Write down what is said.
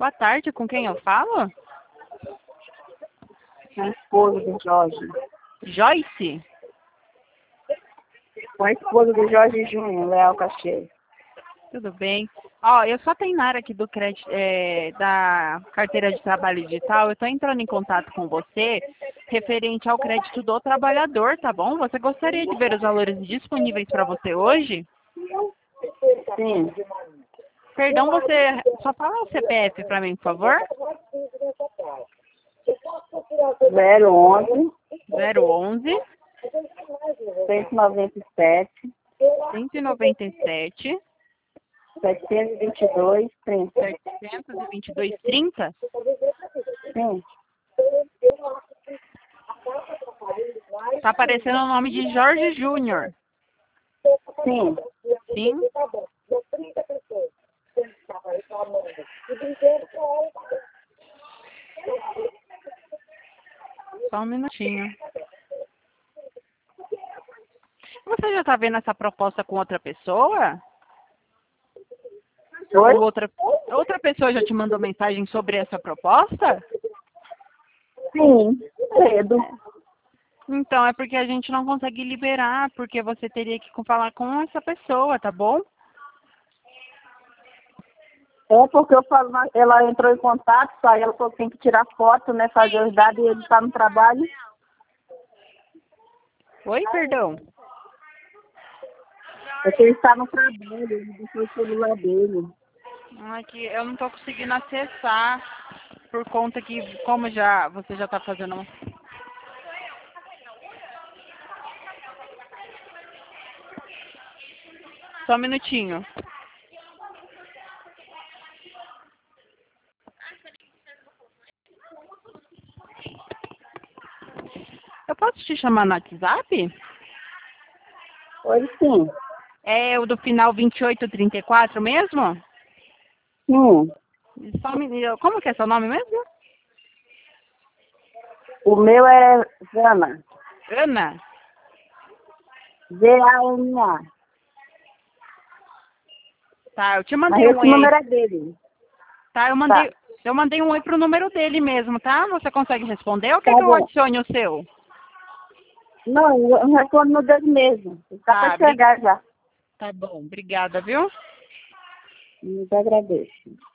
Boa tarde, com quem eu falo? A esposa do Jorge. Joyce? Com a esposa do Jorge Júnior, Leal Cacheiro. Tudo bem. Ó, eu sou a Tainara aqui do crédito, da carteira de trabalho digital. Eu estou entrando em contato com você referente ao crédito do trabalhador, tá bom? Você gostaria de ver os valores disponíveis para você hoje? Sim. Perdão, você só fala o CPF para mim, por favor? 011 011 197 197 722 30. 722 30. Sim. Tá aparecendo o nome de Jorge Júnior. Sim. Sim? Só um minutinho. Você já está vendo essa proposta com outra pessoa? Oi? Ou outra pessoa já te mandou mensagem sobre essa proposta? Sim. Cedo. Então, é porque a gente não consegue liberar, porque você teria que falar com essa pessoa, tá bom? É porque eu falo, ela entrou em contato, só ela falou que tem que tirar foto, né? Fazer os dados e ele está no trabalho. Oi, perdão. É que ele está no trabalho, ele deixou o celular dele. Aqui eu não estou conseguindo acessar por conta que, como já você já está fazendo. Só um minutinho. Eu posso te chamar no WhatsApp? Oi, sim. É o do final 2834 mesmo? Sim. Como que é seu nome mesmo? O meu é Zana. Ana? Zana. Tá, eu te Mas mandei um esse oi aí. número é dele. Tá, Tá. eu mandei um oi pro número dele mesmo, tá? Você consegue responder ou quer Tá que eu bom. adicione o seu? Não, eu respondo no dele mesmo. Está Tá, para chegar já. tá bom, obrigada, viu? Muito agradeço.